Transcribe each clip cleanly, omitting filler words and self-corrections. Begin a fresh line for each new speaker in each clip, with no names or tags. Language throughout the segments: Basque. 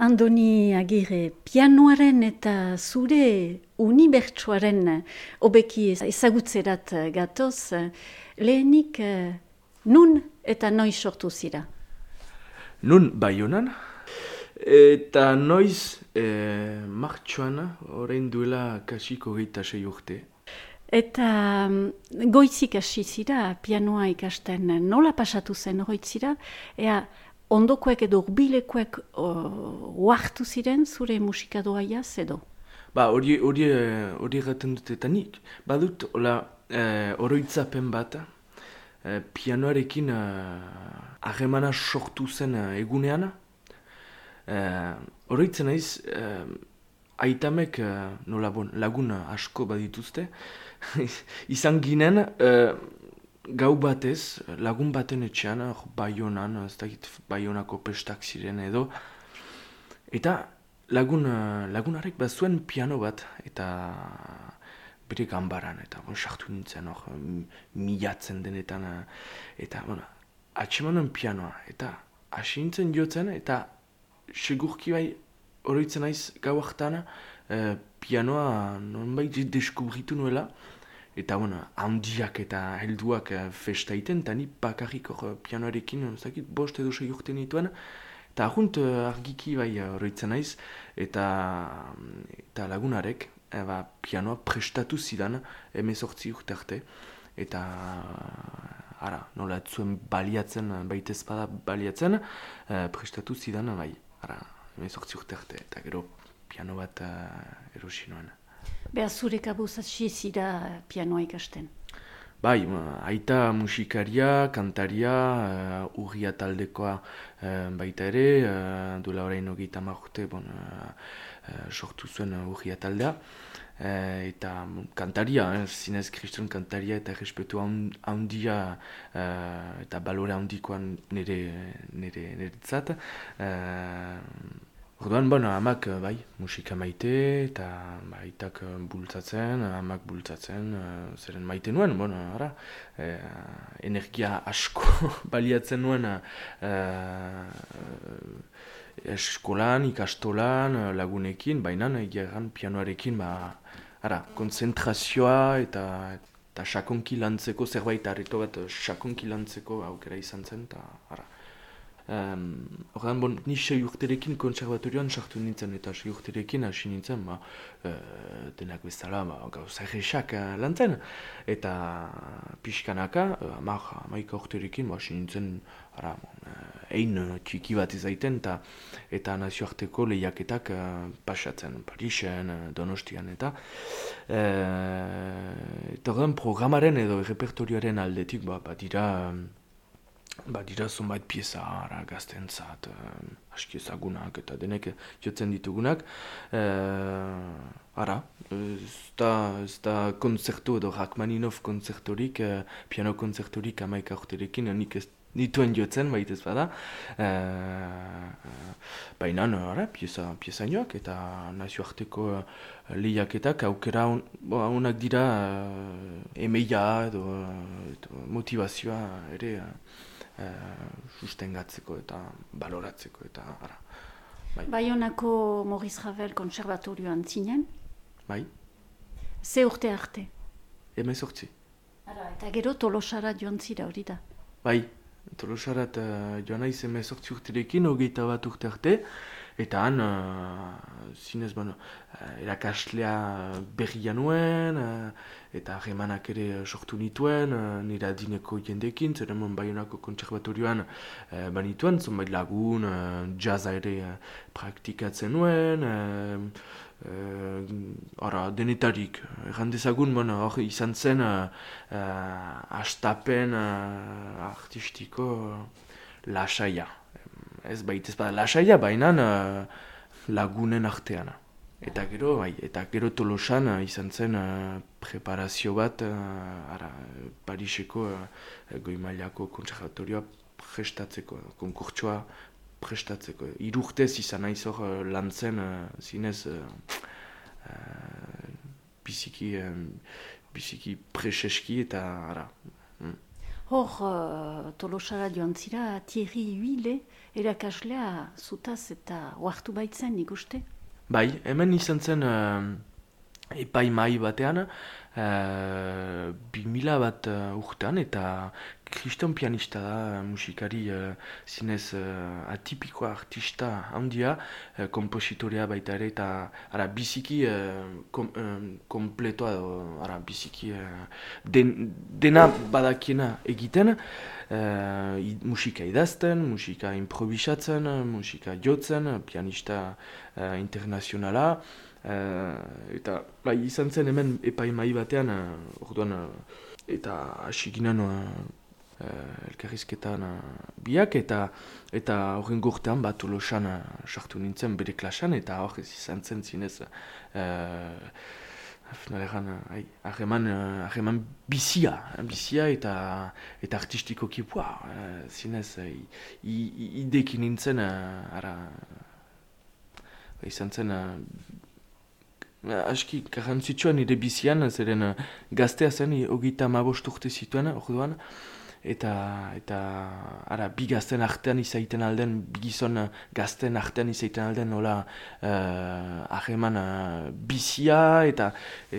Andoni Agirre, pianoaren eta zure unibertsuaren hobeki ezagutzerat gatoz, lehenik nun eta noiz sortu zira?
Nun Baionan, eta noiz martxoan, orain duela kasiko 26 urte.
Eta goitzik hasi zira pianoa ikasten, nola pasatu zen goitzira? Ea, ondokoek edo urbilekoek oartu ziren zure musikadoaiaz edo?
Hori erraten dut eta nik. Badut, oroitzapen bat, pianoarekin harremana sortu zen egunean. Oroitzen naiz, aitamek lagun asko badituzte. Izan ginen, gau batez, lagun baten etxean, Baionan, ez dakit Baionako pestak ziren edo, eta lagunarek bazuen piano bat, eta bere ganbaran, eta sartu nintzen, milatzen denetan, eta atsemanen pianoa, eta hasi nintzen jotzen, eta segurki bai, oroitzen naiz gau hartan, pianoa nonbait deskubritu nuela, eta handiak eta helduak festa iten, eta ni bakarrik pianoarekin, bost edo 6 urte nituen, eta ahunt argiki bai oroitzen naiz, eta lagunarek pianoa prestatu zidan 18 urte arte, eta nola ez zuen baliatzen, baitez bada baliatzen, prestatu zidan bai, 18 urte arte, eta gero piano bat erosi nuen.
Beha zure kabuz hasi zira pianoa ikasten?
Bai, aita musikaria, kantaria, urria taldekoa baita ere, duela orain 30 urte sortu zuen urria taldea. Eta kantaria, zinez kriston kantaria eta respetu handia eta balore handikoan niretzat. Orduan, amak bai, musika maite eta aitak bultzatzen, amak bultzatzen, zeren maite nuen, energia asko baliatzen nuen eskolan, ikastolan, lagunekin, baina egiaran pianoarekin, konzentrazioa eta sakonki lantzeko, zerbait arreto bat sakonki lantzeko aukera izan zen, eta ordan, ni 6 urterekin kontserbatorioan sartu nintzen, eta 6 urterekin hasi nintzen, denak bezala gauza erresak lantzen, eta pixkanaka, 11 urterekin hasi nintzen, ein txiki bat izaiten, eta nazioarteko lehiaketak pasatzen, Parisen, Donostian, eta ordan programaren edo repertorioaren aldetik, dira zonbait pieza gaztentzat, aski ezagunak eta denek jotzen ditugunak. Ez da konzertu edo Rachmaninov konzertorik, piano konzertorik 11 urterekin, nik ez nituen jotzen, baitez bada. Baina, pieza inoak eta nazioarteko lehiaketak aukera honak dira emeia edo motivazioa ere sustengatzeko eta baloratzeko eta
Baionako Maurice Ravel konservatorioan zinen?
Bai.
Ze urte arte?
18.
Eta gero Tolosara joan zira hori da?
Bai, Tolosarat joan naiz 18 urterekin, 21 urte arte, eta han, zinez, erakaslea berria nuen, eta harremanak ere sortu nituen, nire adineko jendekin, zeren Baionako kontserbatorioan banituen, zonbait lagun, jazza ere praktikatzen nuen, denetarik. Errandezagun, hor izan zen hastapen artistiko lasaia. Ez baitez bada lasaia, baina lagunen artean. Eta gero Tolosan izan zen preparazio bat Pariseko goi mailako konservatorioa prestatzeko, konkurtsoa prestatzeko. 3 urtez izan naiz hor lantzen zinez biziki preseski eta
Hor, Tolosara joan zira, Thierry Huile, erakaslea zutaz eta oartu baitzen ikuste?
Bai, hemen izan zen epaimai batean, 2000 bat urtean, eta kriston pianista da, musikari zinez atipikoa artista handia, kompositorea baita ere, eta ara, biziki kompletoa, ara, biziki dena badakiena egiten, musika idazten, musika improvisatzen, musika jotzen, pianista internazionala, eta bai, izan zen hemen epaimai batean, orduan, eta hasi ginen elkarrizketan biak, eta horren gortean bat Tolosan sartu nintzen bere klasan, eta hor ez izan zen zinez harreman bizia eta artistikoki zinez idekin nintzen izan zen aski garrantzitsua nire bizian, zeren gaztea zen, 35 urte zituen, orduan, eta ara, bi gazten artean izaiten alden, bi gizon gazten artean izaiten alden, nola harreman bizia eta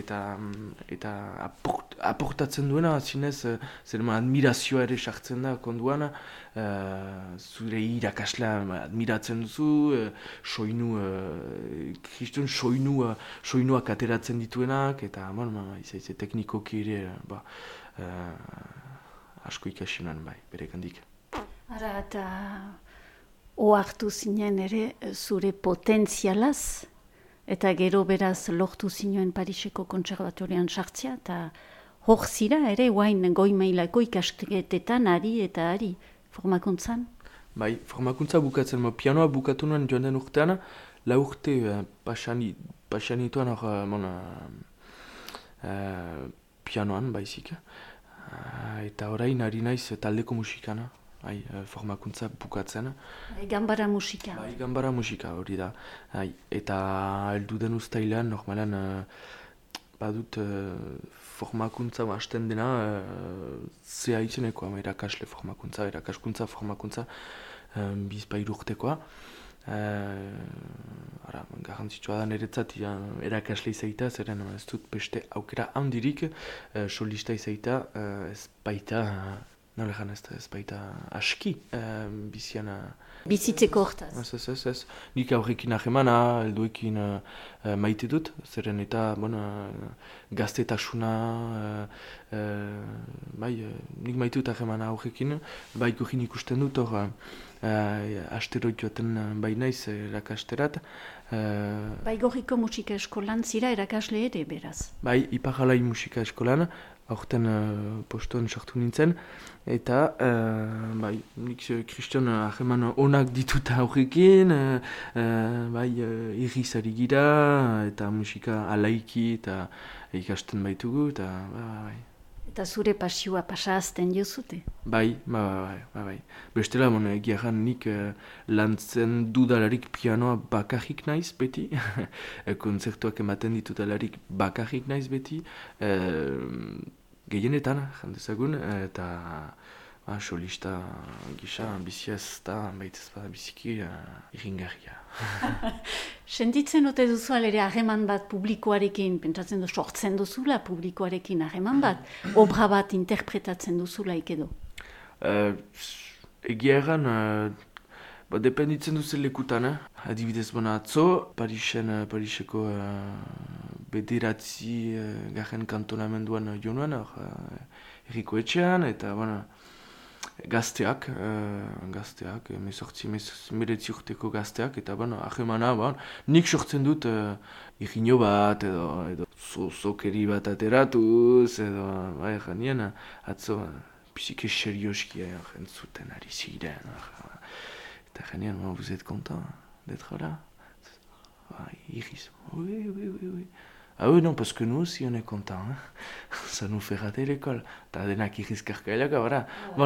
aportatzen duena, zinez, zer admirazioa ere sartzen da konduan, zure irakaslea admiratzen duzu, kriston soinuak ateratzen dituenak, eta izaize teknikoki ere asko ikasi nuen bai, bere gandik.
Ara, eta ohartu zinen ere zure potentzialaz, eta gero beraz lortu zinuen Pariseko kontserbatorian sartzea, eta hor zira ere guain goi mailako ikasketetan ari, formakuntzan?
Bai, formakuntza bukatzen, pianoa bukatu nuen joan den urtean, 4 urte pasanituan pianoan baizik. Eta orain ari naiz taldeko musikana, formakuntza bukatzen.
Ganbara musika.
Bai, ganbara musika hori da. Eta heldu den uztailean, normalan badut formakuntza hasten dena zea izeneko, erakasle formakuntza, erakaskuntza formakuntza bizpairu urtekoa. Garrantzitsua da niretzat erakasle izaita, zeren ez dut beste aukera handirik solista izaita, ez baita, ez baita aski biziana.
Bizitzeko hortaz.
Ez. Nik aurrekin ahemana, helduekin maite dut, zeren eta gaztetasuna, nik maite dut ahemana aurrekin, bai gorin ikusten dut hor, asteroid joaten bai naiz erakasterat.
Bai gorriko musika eskolan zira erakasle ere, beraz?
Bai, Iparalai musika eskolan, aurten postoan sartu nintzen, eta nik kriston ahreman onak dituta aurrekin, irrizari gira, eta musika alaiki, eta ikasten baitugu, eta
Eta zure pasioa pasazten jozute?
Bai. Bestela, egiaran nik lantzen dudalarik pianoa bakarrik naiz beti, kontzertuak ematen ditudalarik bakarrik naiz beti, gehienetan, jandezagun, eta solista gisa bizia ez da, baitez bada biziki irringarria.
Sentitzen ote duzu ere harreman bat publikoarekin, pentsatzen du sortzen duzula publikoarekin harreman bat, obra bat interpretatzen duzula edo?
Egia erran, dependitzen duzen lekutan, adibidez atzo, Pariseko bederatzi garen kantonamenduan joan erriko etxean, eta gazteak, 19 urteko gazteak, eta ahemana, nik sortzen dut irriño bat, edo zokeri bat ateratuz, edo, janien, atzo, pizike serioski entzuten ari ziren, eta janien, vous êtes content d'être là? Iris, oui. Ah oui, non, parce que nous aussi on est contents, hein. Ça nous fait rater l'école. T'as denak irrizkarkaiak, voilà.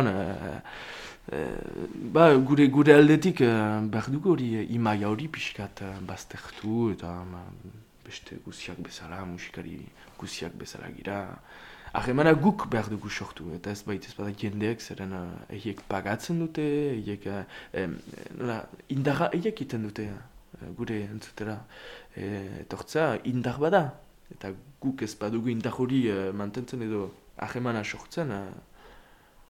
Gure aldetik behar dugu hori imaia hori pixkat baztertu eta beste guziak bezala, musikari guziak bezala gira. Ahemana guk behar dugu sortu, eta ez bada jendeak, zeren eiek pagatzen dute, eiek indarra eiek iten dute, gure entzutera. Etortzea indar bada, eta guk ez badugu indar hori mantentzen edo ahemana sortzen,